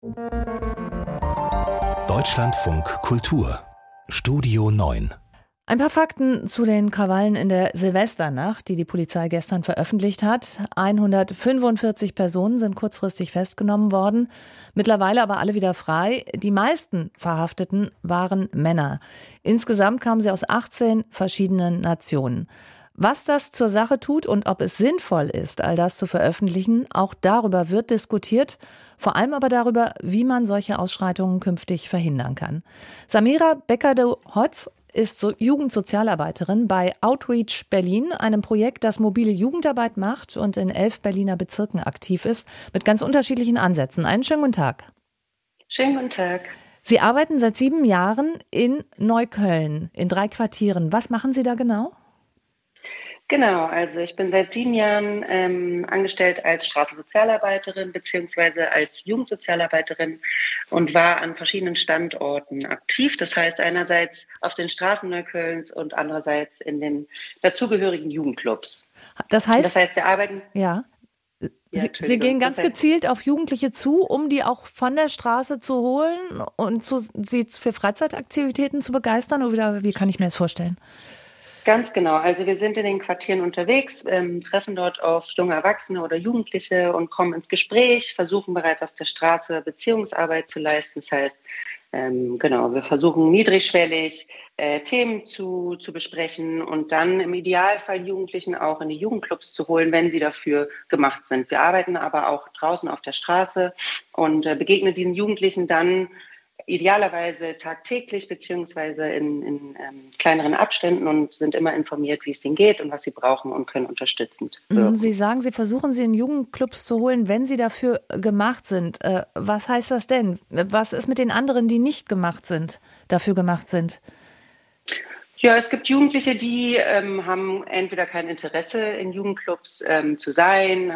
Deutschlandfunk Kultur Studio 9. Ein paar Fakten zu den Krawallen in der Silvesternacht, die die Polizei gestern veröffentlicht hat. 145 Personen sind kurzfristig festgenommen worden, mittlerweile aber alle wieder frei. Die meisten Verhafteten waren Männer. Insgesamt kamen sie aus 18 verschiedenen Nationen. Was das zur Sache tut und ob es sinnvoll ist, all das zu veröffentlichen, auch darüber wird diskutiert, vor allem aber darüber, wie man solche Ausschreitungen künftig verhindern kann. Samira Becker-de-Hotz ist Jugendsozialarbeiterin bei Outreach Berlin, einem Projekt, das mobile Jugendarbeit macht und in 11 Berliner Bezirken aktiv ist, mit ganz unterschiedlichen Ansätzen. Einen schönen guten Tag. Schönen guten Tag. Sie arbeiten seit 7 Jahren in Neukölln, in 3 Quartieren. Was machen Sie da genau? Genau, also ich bin seit 7 Jahren angestellt als Straßensozialarbeiterin beziehungsweise als Jugendsozialarbeiterin und war an verschiedenen Standorten aktiv. Das heißt einerseits auf den Straßen Neuköllns und andererseits in den dazugehörigen Jugendclubs. Das heißt, wir arbeiten... Ja. Sie gehen ganz gezielt auf Jugendliche zu, um die auch von der Straße zu holen und sie für Freizeitaktivitäten zu begeistern? Oder wie kann ich mir das vorstellen? Ganz genau. Also wir sind in den Quartieren unterwegs, treffen dort auf junge Erwachsene oder Jugendliche und kommen ins Gespräch, versuchen bereits auf der Straße Beziehungsarbeit zu leisten. Das heißt, wir versuchen niedrigschwellig Themen zu besprechen und dann im Idealfall Jugendlichen auch in die Jugendclubs zu holen, wenn sie dafür gemacht sind. Wir arbeiten aber auch draußen auf der Straße und begegnen diesen Jugendlichen dann idealerweise tagtäglich beziehungsweise in kleineren Abständen und sind immer informiert, wie es denen geht und was sie brauchen und können unterstützend wirken. Sie sagen, Sie versuchen sie in Jugendclubs zu holen, wenn sie dafür gemacht sind. Was heißt das denn? Was ist mit den anderen, die nicht dafür gemacht sind? Ja, es gibt Jugendliche, die haben entweder kein Interesse in Jugendclubs zu sein,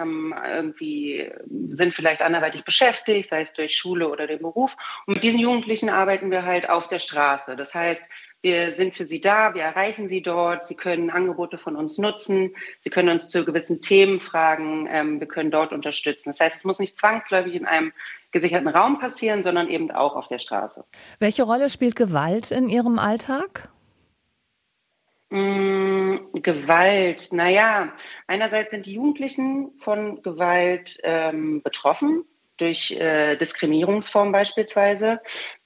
sind vielleicht anderweitig beschäftigt, sei es durch Schule oder den Beruf. Und mit diesen Jugendlichen arbeiten wir halt auf der Straße. Das heißt, wir sind für sie da, wir erreichen sie dort, sie können Angebote von uns nutzen, sie können uns zu gewissen Themen fragen, wir können dort unterstützen. Das heißt, es muss nicht zwangsläufig in einem gesicherten Raum passieren, sondern eben auch auf der Straße. Welche Rolle spielt Gewalt in Ihrem Alltag? Gewalt, einerseits sind die Jugendlichen von Gewalt betroffen, durch Diskriminierungsformen beispielsweise,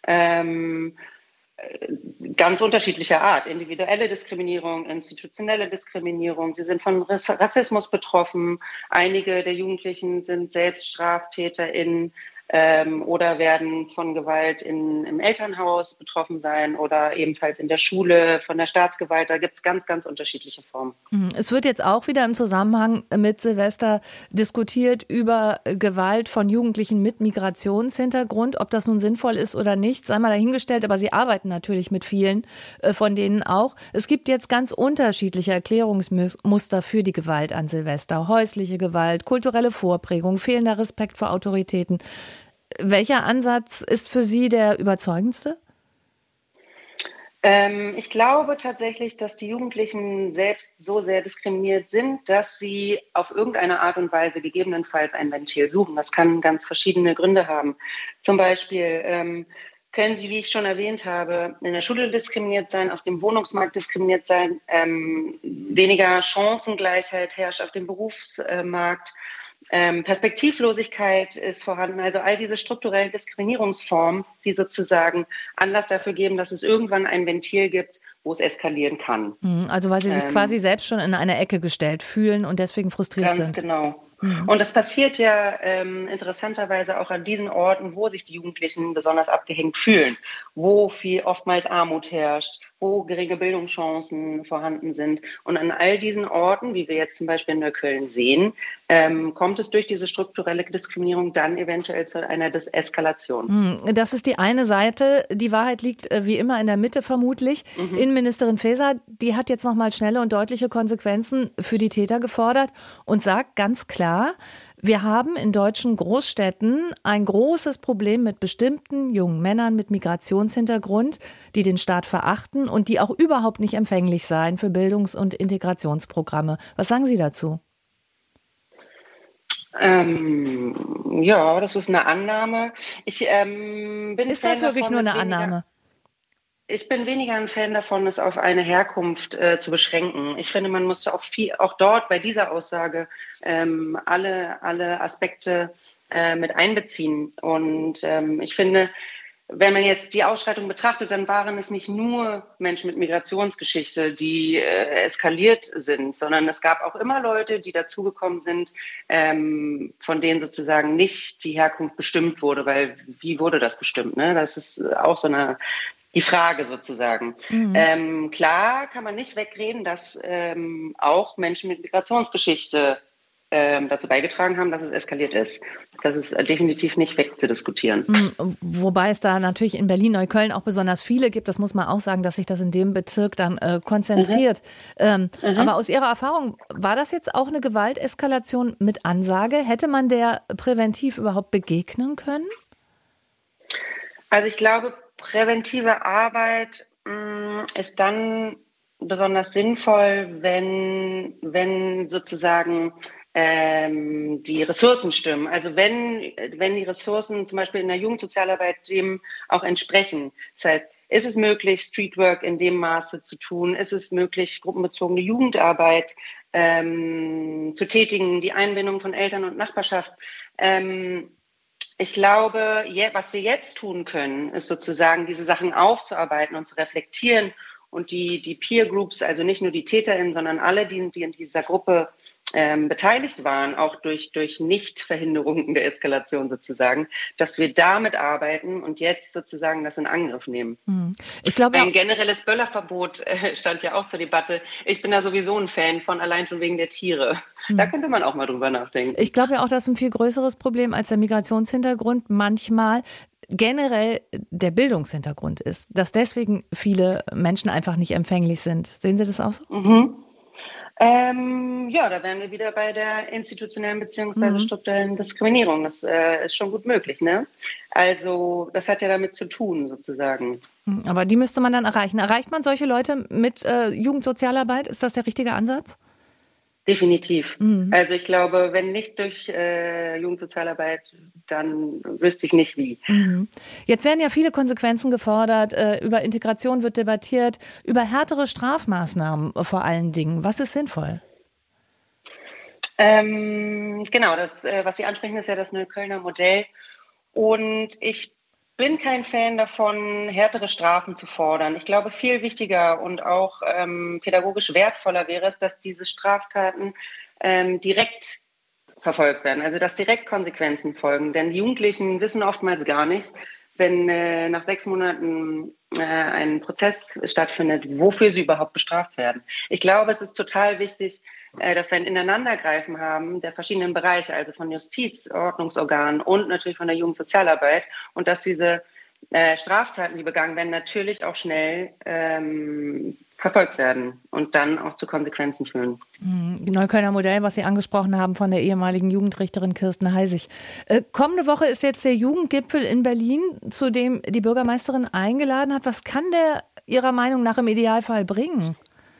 ganz unterschiedlicher Art, individuelle Diskriminierung, institutionelle Diskriminierung, sie sind von Rassismus betroffen, einige der Jugendlichen sind selbst StraftäterInnen, oder werden von Gewalt im Elternhaus betroffen sein oder ebenfalls in der Schule, von der Staatsgewalt. Da gibt es ganz, ganz unterschiedliche Formen. Es wird jetzt auch wieder im Zusammenhang mit Silvester diskutiert über Gewalt von Jugendlichen mit Migrationshintergrund. Ob das nun sinnvoll ist oder nicht, sei mal dahingestellt. Aber Sie arbeiten natürlich mit vielen von denen auch. Es gibt jetzt ganz unterschiedliche Erklärungsmuster für die Gewalt an Silvester. Häusliche Gewalt, kulturelle Vorprägung, fehlender Respekt vor Autoritäten. Welcher Ansatz ist für Sie der überzeugendste? Ich glaube tatsächlich, dass die Jugendlichen selbst so sehr diskriminiert sind, dass sie auf irgendeine Art und Weise gegebenenfalls ein Ventil suchen. Das kann ganz verschiedene Gründe haben. Zum Beispiel können sie, wie ich schon erwähnt habe, in der Schule diskriminiert sein, auf dem Wohnungsmarkt diskriminiert sein, weniger Chancengleichheit herrscht auf dem Berufsmarkt. Perspektivlosigkeit ist vorhanden, also all diese strukturellen Diskriminierungsformen, die sozusagen Anlass dafür geben, dass es irgendwann ein Ventil gibt, wo es eskalieren kann. Also weil sie sich quasi selbst schon in eine Ecke gestellt fühlen und deswegen frustriert sind. Ganz genau. Und das passiert ja interessanterweise auch an diesen Orten, wo sich die Jugendlichen besonders abgehängt fühlen, wo oftmals Armut herrscht, wo geringe Bildungschancen vorhanden sind. Und an all diesen Orten, wie wir jetzt zum Beispiel in Neukölln sehen, kommt es durch diese strukturelle Diskriminierung dann eventuell zu einer Eskalation. Das ist die eine Seite. Die Wahrheit liegt wie immer in der Mitte vermutlich. Innenministerin Faeser, die hat jetzt nochmal schnelle und deutliche Konsequenzen für die Täter gefordert und sagt ganz klar, wir haben in deutschen Großstädten ein großes Problem mit bestimmten jungen Männern mit Migrationshintergrund, die den Staat verachten und die auch überhaupt nicht empfänglich seien für Bildungs- und Integrationsprogramme. Was sagen Sie dazu? Ja, das ist eine Annahme. Ich bin Ist das Fan wirklich davon, nur es eine Annahme? Ich bin weniger ein Fan davon, es auf eine Herkunft zu beschränken. Ich finde, man musste auch dort bei dieser Aussage alle Aspekte mit einbeziehen. Und ich finde, wenn man jetzt die Ausschreitung betrachtet, dann waren es nicht nur Menschen mit Migrationsgeschichte, die eskaliert sind, sondern es gab auch immer Leute, die dazugekommen sind, von denen sozusagen nicht die Herkunft bestimmt wurde, weil wie wurde das bestimmt? Ne? Das ist auch die Frage sozusagen. Klar kann man nicht wegreden, dass auch Menschen mit Migrationsgeschichte dazu beigetragen haben, dass es eskaliert ist. Das ist definitiv nicht wegzudiskutieren. Wobei es da natürlich in Berlin-Neukölln auch besonders viele gibt. Das muss man auch sagen, dass sich das in dem Bezirk dann konzentriert. Aber aus Ihrer Erfahrung, war das jetzt auch eine Gewalteskalation mit Ansage? Hätte man der präventiv überhaupt begegnen können? Also ich glaube, präventive Arbeit ist dann besonders sinnvoll, wenn sozusagen die Ressourcen stimmen. Also wenn die Ressourcen zum Beispiel in der Jugendsozialarbeit dem auch entsprechen. Das heißt, ist es möglich, Streetwork in dem Maße zu tun? Ist es möglich, gruppenbezogene Jugendarbeit zu tätigen, die Einbindung von Eltern und Nachbarschaft? Ich glaube, was wir jetzt tun können, ist sozusagen diese Sachen aufzuarbeiten und zu reflektieren und die Peer Groups, also nicht nur die TäterInnen, sondern alle, die in dieser Gruppe beteiligt waren, auch durch Nichtverhinderungen der Eskalation sozusagen, dass wir damit arbeiten und jetzt sozusagen das in Angriff nehmen. Ich glaube, ein generelles Böllerverbot stand ja auch zur Debatte. Ich bin da sowieso ein Fan von, allein schon wegen der Tiere. Da könnte man auch mal drüber nachdenken. Ich glaube ja auch, dass ein viel größeres Problem als der Migrationshintergrund manchmal generell der Bildungshintergrund ist, dass deswegen viele Menschen einfach nicht empfänglich sind. Sehen Sie das auch so? Ja, da wären wir wieder bei der institutionellen bzw. strukturellen Diskriminierung. Das ist schon gut möglich, ne? Also das hat ja damit zu tun, sozusagen. Aber die müsste man dann erreichen. Erreicht man solche Leute mit Jugendsozialarbeit? Ist das der richtige Ansatz? Definitiv. Also ich glaube, wenn nicht durch Jugendsozialarbeit, dann wüsste ich nicht wie. Jetzt werden ja viele Konsequenzen gefordert, über Integration wird debattiert, über härtere Strafmaßnahmen vor allen Dingen. Was ist sinnvoll? Genau, das, was Sie ansprechen, ist ja das Neuköllner Modell. Und ich bin kein Fan davon, härtere Strafen zu fordern. Ich glaube, viel wichtiger und auch pädagogisch wertvoller wäre es, dass diese Straftaten direkt verfolgt werden, also dass direkt Konsequenzen folgen. Denn die Jugendlichen wissen oftmals gar nicht, wenn nach 6 Monaten ein Prozess stattfindet, wofür sie überhaupt bestraft werden. Ich glaube, es ist total wichtig, dass wir ein Ineinandergreifen haben der verschiedenen Bereiche, also von Justiz, Ordnungsorganen und natürlich von der Jugendsozialarbeit und dass diese Straftaten, die begangen werden, natürlich auch schnell verfolgt werden und dann auch zu Konsequenzen führen. Neuköllner Modell, was Sie angesprochen haben von der ehemaligen Jugendrichterin Kirsten Heisig. Kommende Woche ist jetzt der Jugendgipfel in Berlin, zu dem die Bürgermeisterin eingeladen hat. Was kann der Ihrer Meinung nach im Idealfall bringen?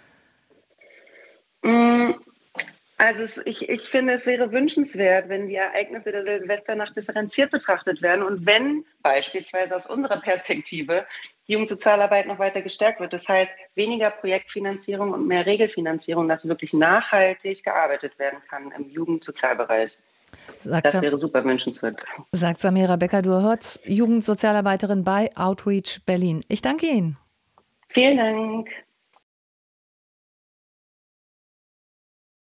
Also ich finde, es wäre wünschenswert, wenn die Ereignisse der Silvesternacht differenziert betrachtet werden und wenn beispielsweise aus unserer Perspektive die Jugendsozialarbeit noch weiter gestärkt wird. Das heißt, weniger Projektfinanzierung und mehr Regelfinanzierung, dass wirklich nachhaltig gearbeitet werden kann im Jugendsozialbereich. Das wäre super wünschenswert. Sagt Samira Becker-Durhotz, Jugendsozialarbeiterin bei Outreach Berlin. Ich danke Ihnen. Vielen Dank.